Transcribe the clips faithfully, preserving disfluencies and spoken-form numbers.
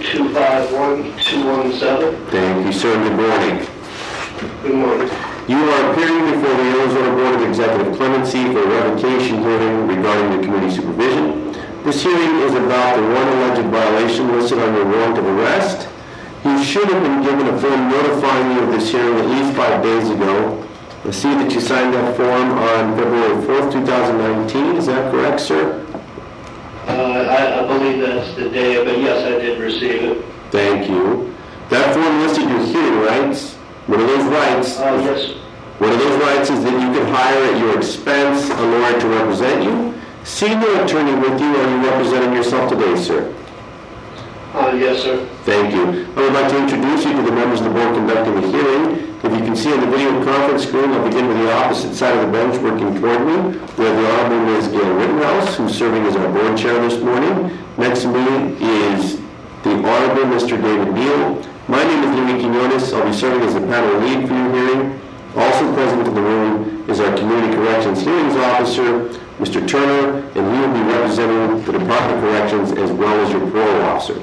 two five one two one seven. Thank you, sir. Good morning. Good morning. You are appearing before the Arizona Board of Executive Clemency for a revocation hearing regarding the community supervision. This hearing is about the one alleged violation listed on your warrant of arrest. You should have been given a form notifying you of this hearing at least five days ago. I see that you signed that form on February fourth, two thousand nineteen. Is that correct, sir? Uh, I, I believe that's the day, but yes, I did receive it. Thank you. That form listed your hearing rights. One of those rights, Uh, yes. one of those rights is that you can hire at your expense a lawyer to represent you. See no attorney with you. Are you representing yourself today, sir? Uh, yes, sir. Thank you. I would like to introduce you to the members of the board conducting the hearing. If you can see on the video conference screen, I'll begin with the opposite side of the bench working toward me. We have the Honorable Miz Gail Rittenhouse, who's serving as our board chair this morning. Next to me is the Honorable Mister David Neal. My name is Louis Quinones. I'll be serving as the panel lead for your hearing. Also present in the room is our Community Corrections Hearings Officer, Mister Turner, and he will be representing the Department of Corrections as well as your parole officer.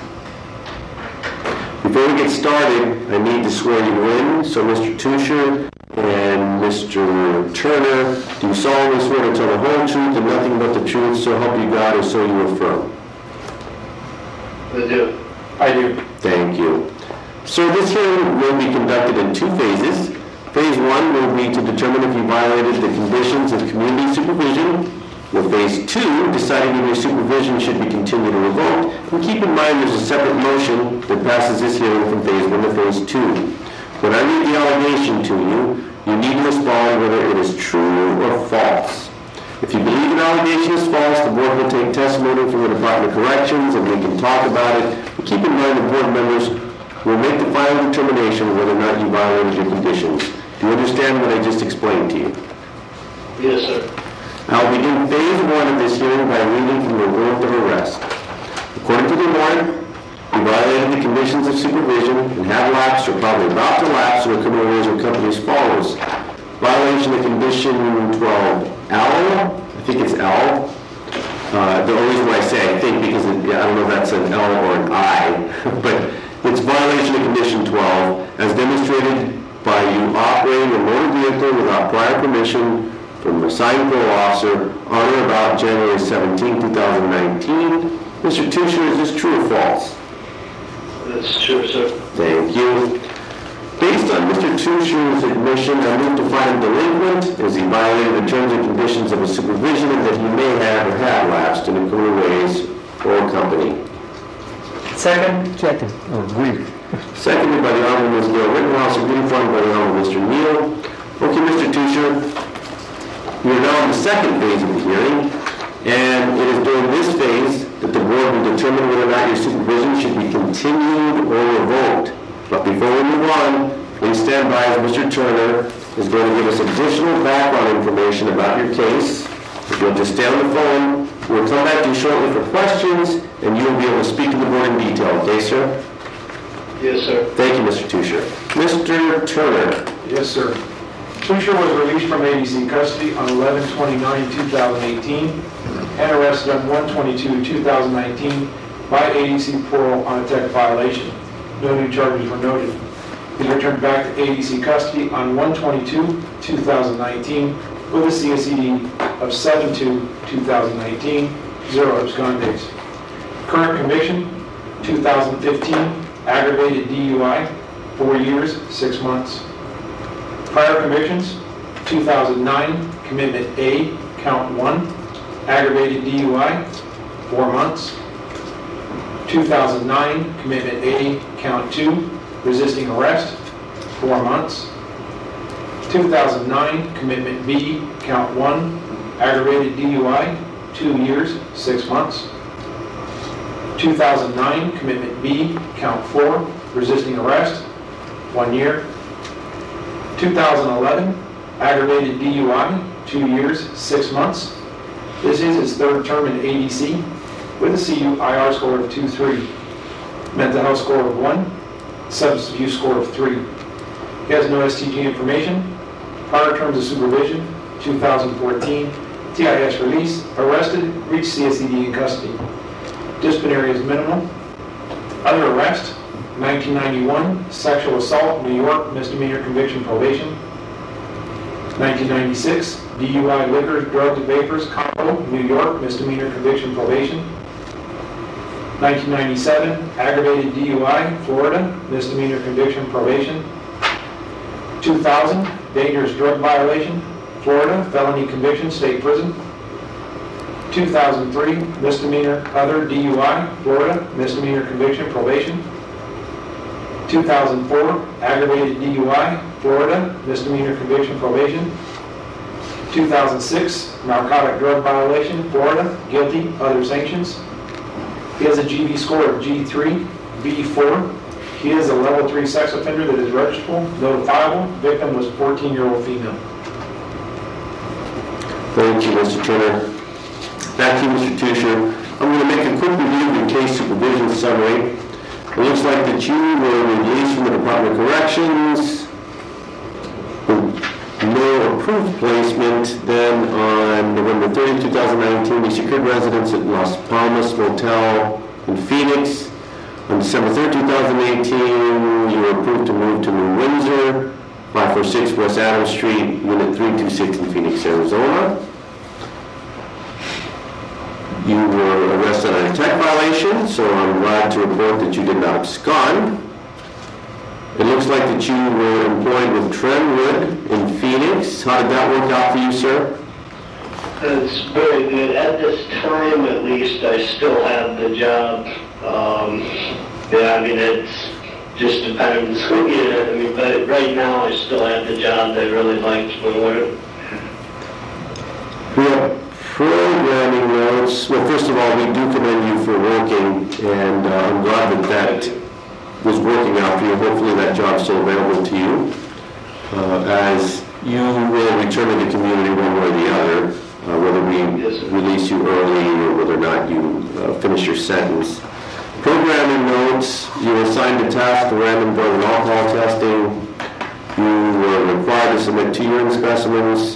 Before we get started, I need to swear you in. So Mister Tusher and Mister Turner, do you solemnly swear to tell the whole truth and nothing but the truth, so help you God, or so you affirm? I do. I do. Thank you. So this hearing will be conducted in two phases. Phase one will be to determine if you violated the conditions of community supervision, with phase two deciding if your supervision should be continued or revoked. And keep in mind there's a separate motion that passes this hearing from phase one to phase two. When I read the allegation to you, you need to respond whether it is true or false. If you believe an allegation is false, the board will take testimony from the Department of Corrections and we can talk about it. But keep in mind the board members will make the final determination whether or not you violated your conditions. Do you understand what I just explained to you? Yes, sir. I'll begin phase one of this hearing by reading from the warrant of arrest. According to the warrant, you violated the conditions of supervision and have lapsed or probably about to lapse in a criminal ways or company as follows. Violation of condition twelve L, I think it's L. Uh, the only reason why I say I think because it, yeah, I don't know if that's an L or an I, but it's violation of condition twelve as demonstrated by you operating a motor vehicle without prior permission from an assigned parole officer on or about January seventeenth, two thousand nineteen. Mister Tusher, is this true or false? That's true, sir. Thank you. Based on Mister Tusher's admission, I move to find him delinquent as he violated the terms and conditions of his supervision and that he may have or have lapsed in a criminal ways or company. Second? Second. Oh, agree. Seconded by the Honorable Miz Gail Rittenhouse, agreed upon by the Honorable Mister Neal. Okay, Mister Tusher, we are now in the second phase of the hearing, and it is during this phase that the board will determine whether or not your supervision should be continued or revoked. But before we move on, please stand by as Mister Turner is going to give us additional background information about your case. If you'll just stay on the phone, we'll come back to you shortly for questions, and you will be able to speak to the board in detail. Okay, sir? Yes, sir. Thank you, Mister Tusher. Mister Turner. Yes, sir. Tusher was released from A D C custody on eleven twenty-nine two thousand eighteen and arrested on one twenty-two two thousand nineteen by A D C parole on a tech violation. No new charges were noted. He returned back to A D C custody on one twenty-two two thousand nineteen with a C S E D of seven two two thousand nineteen, zero abscondes. Current conviction, two thousand fifteen, aggravated D U I, four years, six months. Prior convictions, two thousand nine, commitment A, count one, aggravated D U I, four months. two thousand nine, commitment A, count two, resisting arrest, four months. two thousand nine, commitment B, count one, aggravated D U I, two years, six months. two thousand nine, commitment B, count four, resisting arrest, one year. two thousand eleven, aggravated D U I, two years, six months. This is his third term in A D C with a C U I R score of two point three, mental health score of one, substance abuse score of three. He has no S T G information, prior terms of supervision, two thousand fourteen, T I S release, arrested, reached C S E D in custody. Disciplinary is minimal. Other arrest, nineteen ninety-one, sexual assault, New York, misdemeanor conviction probation. nineteen ninety-six, D U I liquor, drugs, vapors, combo, New York, misdemeanor conviction probation. nineteen ninety-seven, aggravated D U I, Florida, misdemeanor conviction probation. two thousand, dangerous drug violation, Florida, felony conviction, state prison. two thousand three, misdemeanor other D U I, Florida, misdemeanor conviction probation. two thousand four, aggravated D U I, Florida, misdemeanor conviction probation. two thousand six, narcotic drug violation, Florida, guilty, other sanctions. He has a G B score of G three, B four. He is a level three sex offender that is registrable, notifiable. Victim was fourteen-year-old female. Thank you, Mister Turner. Back to you, Mister Tusher. I'm going to make a quick review of your case supervision summary. It looks like that you were released from the Department of Corrections, no approved placement. Then on November thirtieth, two thousand nineteen, you secured residence at Las Palmas Motel in Phoenix. On December third, two thousand eighteen, you were approved to move to New Windsor, five forty-six West Adams Street, Unit three two six in Phoenix, Arizona. You were arrested on a tech violation, so I'm glad to report that you did not abscond. It looks like that you were employed with Trendwood in Phoenix. How did that work out for you, sir? It's very good. At this time, at least, I still have the job. Um, yeah, I mean, it's just depends. Yeah, I mean, but right now, I still have the job. I really liked my work. We have programming notes. Well, first of all, we do commend you for working, and uh, I'm glad that that was working out for you. Hopefully that job's still available to you, uh, as you will return to the community one way or the other, uh, whether we yes, release you early or whether or not you uh, finish your sentence. Programming notes, you were assigned a task for random drug and alcohol testing. You were required to submit two urine specimens.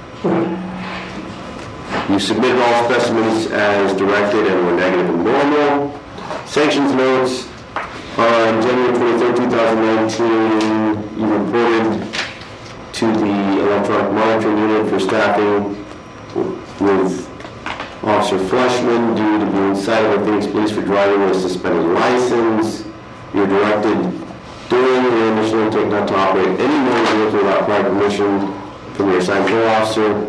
You submitted all specimens as directed and were negative and normal. Sanctions notes, on January twenty-third, two thousand nineteen, you reported to the electronic monitoring unit for staffing with Officer Fleshman due to being cited by Phoenix Police for driving with a suspended license. You're directed during your initial intake not to operate any motor vehicle without prior permission from your assigned patrol officer,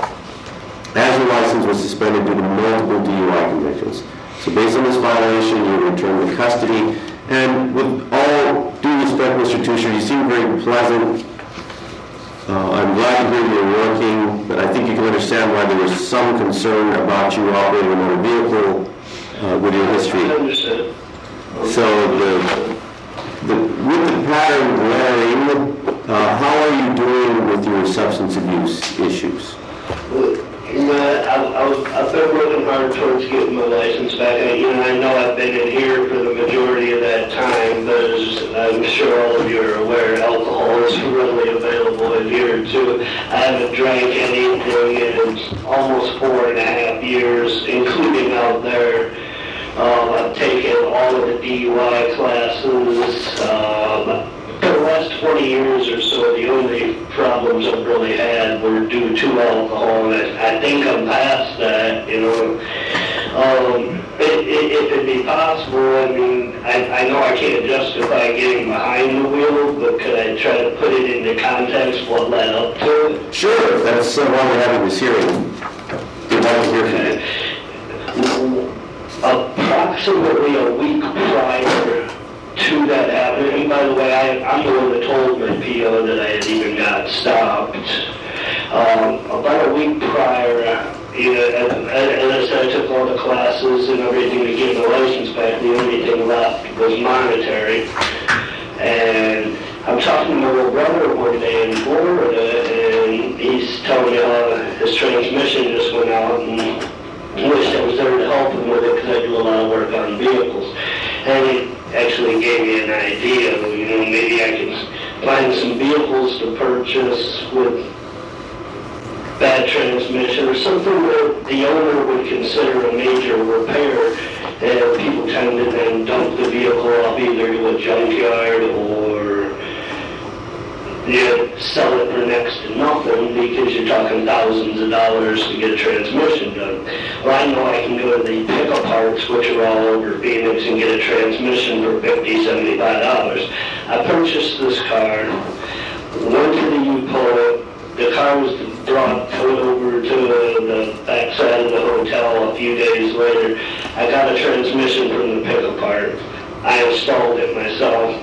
as your license was suspended due to multiple D U I convictions. So based on this violation, you were returned to custody. And with all due respect, Mister Tusher, you seem very pleasant. Uh, I'm glad to hear you're working, but I think you can understand why there was some concern about you operating a motor vehicle uh, with your history. I understand. So the, the, with the pattern glaring, uh, how are you doing with your substance abuse issues? You know, I, I was, I've been working hard towards getting my license back. I, you know, I know I've been in here for the majority of that time, but as I'm sure all of you are aware, alcohol is readily available in here too. I haven't drank anything in almost four and a half years, including out there. Um, I've taken all of the D U I classes. Um, For the last twenty years or so, the only problems I've really had were due to alcohol, and I, I think I'm past that, you know. Um, it, it, if it be possible, I mean, I, I know I can't justify getting behind the wheel, but could I try to put it into context what led up to it? Sure, that's uh, why we're having this hearing. We'd like to hear from you. Approximately a week prior to that happening, and by the way, I, I'm the one that told my P O that I had even got stopped. Um, about a week prior, you know, as, as I said, I took all the classes and everything to get the license back. The only thing left was monetary. And I'm talking to my little brother one day in Florida, and he's telling me how his transmission just went out, and I wished I was there to help him with it because I do a lot of work on vehicles. And it actually gave me an idea, you know, maybe I can find some vehicles to purchase with bad transmission or something that the owner would consider a major repair. And people tend to then dump the vehicle off either to a junkyard or you sell it for next to nothing because you're talking thousands of dollars to get a transmission done. Well, I know I can go to the pickup parts, which are all over Phoenix, and get a transmission for fifty, seventy-five dollars. I purchased this car, went to the U-Pull. The car was brought towed over to the backside of the hotel a few days later. I got a transmission from the pickup part. I installed it myself.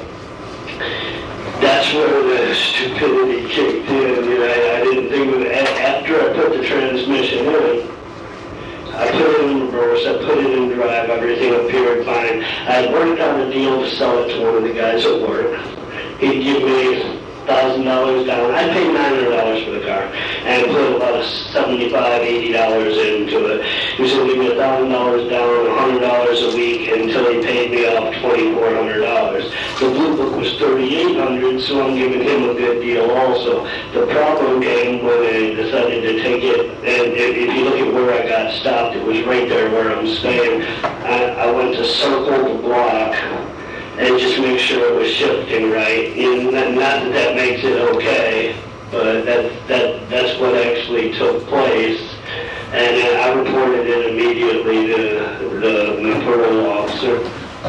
That's where the stupidity kicked in. You know, I, I didn't think of it. After I put the transmission in, I put it in reverse, I put it in drive, everything appeared fine. I worked on a deal to sell it to one of the guys at work. He'd give me one thousand dollars down. I paid nine hundred dollars for the car and put about seventy-five, eighty dollars into it. He was going to give me one thousand dollars down, one hundred dollars a week until he paid me off twenty-four hundred dollars. The Blue Book was thirty-eight hundred dollars, so I'm giving him a good deal also. The problem came when I decided to take it, and if, if you look at where I got stopped, it was right there where I'm staying. I, I went to circle the block and just make sure it was shifting right. And not that that makes it okay, but that that that's what actually took place. And I reported it immediately to the parole officer.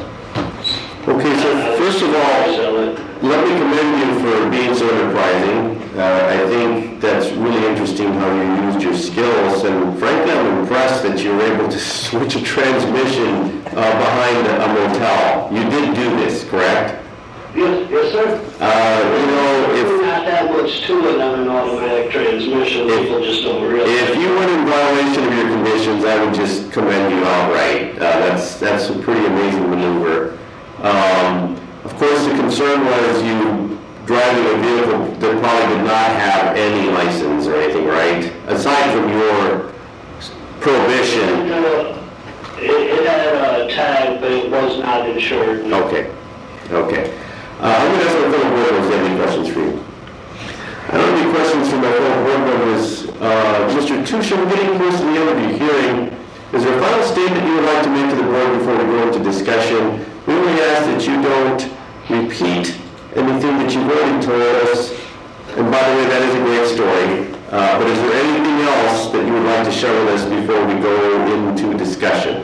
Okay, so first of all, let me commend you for being so enterprising. Uh, I think that's really interesting how you used your skills, and frankly, I'm impressed that you were able to switch a transmission uh, behind a motel. You did do this, correct? Yes, yes, sir. Uh, you know, if not that much to it on an automatic transmission, people just don't realize. If you weren't in violation of your conditions, I would just commend you outright. Uh, that's that's a pretty amazing maneuver. Um, of course, the concern was you driving a vehicle that probably did not have any license or anything, right? Aside from your prohibition. Uh, it, it had a tag, but it was not insured. Okay, okay. Uh, I'm going to ask my fellow board members if they have any questions for you. I don't have any questions from my fellow board members. Uh, Mister Tusha, we're getting close to the end of your hearing. Is there a final statement you would like to make to the board before we go into discussion? We only ask that you don't repeat anything that you've already told us. And by the way, that is a great story. Uh, but is there anything else that you would like to share with us before we go into discussion?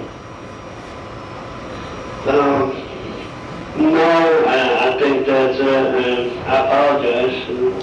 Um, no, I, I think that's it. Uh, I apologize.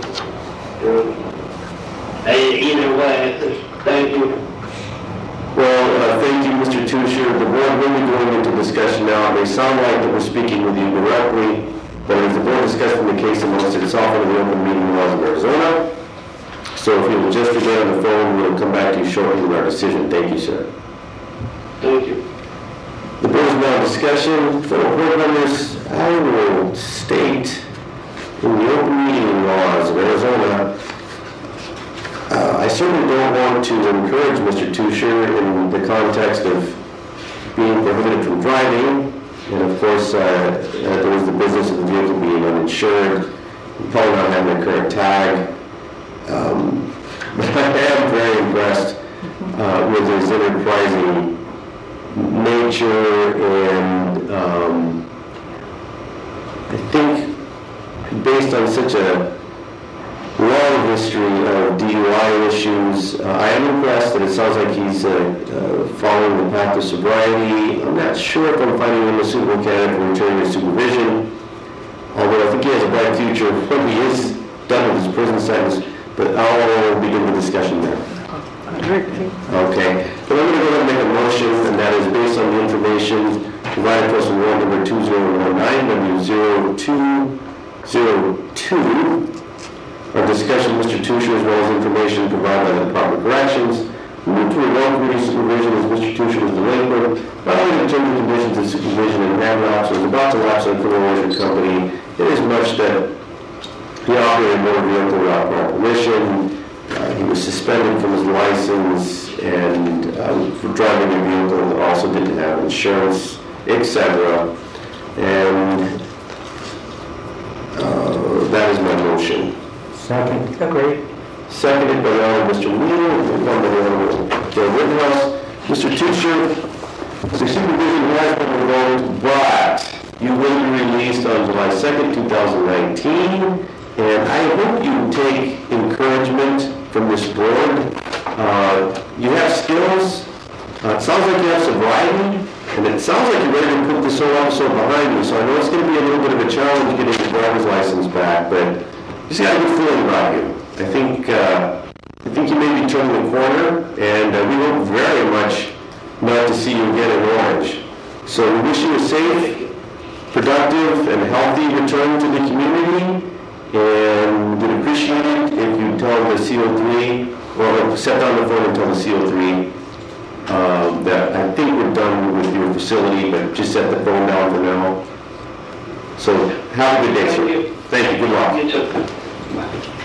Uh, either way, thank you. Well, uh, thank you, Mister Tusher. The board will be going into discussion now. It may sound like that we're speaking with you directly, but it is the board discussing the case amongst itself under the open meeting laws of Arizona. So if you will just remain on the phone, we'll come back to you shortly with our decision. Thank you, sir. Thank you. The board is now in discussion. Fellow board members, I will state in the open meeting laws of Arizona, uh, I certainly don't want to encourage Mister Tusher in the context of being prohibited from driving, and of course, uh, uh, there was the business of the vehicle being uninsured, probably not having a current tag. Um, but I am very impressed uh, with his enterprising nature, and um, I think based on such a long history of D U I issues, uh, I am impressed that it sounds like he's uh, uh, following the path of sobriety. I'm not sure if I'm finding him a suitable candidate for returning to supervision, although I think he has a bright future when he is done with his prison sentence, but I'll begin the discussion there. Okay, but I'm going to go ahead and make a motion, and that is based on the information provided to us in warrant number two zero one nine, W zero two zero two. Our discussion, Mister Tusher, as well as information provided by the Department of Corrections. We move to revoke community supervision as Mister Tusher was delinquent, violating the terms and conditions of supervision and had lapse, was about to lapse on criminal management company. It is much that he operated a motor vehicle without proper permission. Uh, he was suspended from his license and uh, for driving a vehicle that also didn't have insurance, et cetera. And uh, that is my motion. Second. Agreed. Seconded by the Honorable Mister Wheeler, and one by the Honorable Joe Rittenhouse. Mister Tusher, the supervision has the vote, but you will be released on July second, two thousand nineteen, and I hope you take encouragement from this board. Uh, you have skills, uh, it sounds like you have sobriety, and it sounds like you're ready to put this whole episode behind you, so I know it's going to be a little bit of a challenge getting your driver's license back, but just got a good feeling about you. I think, uh, I think you may be turning the corner, and uh, we hope very much not to see you again in Orange. So we wish you a safe, productive, and healthy return to the community, and would appreciate it if you tell the C O three, or set down the phone and tell the C O three um, that I think we're done with your facility, but just set the phone down for now. So have a good day, sir. Thank you. Thank you. Good luck. You too.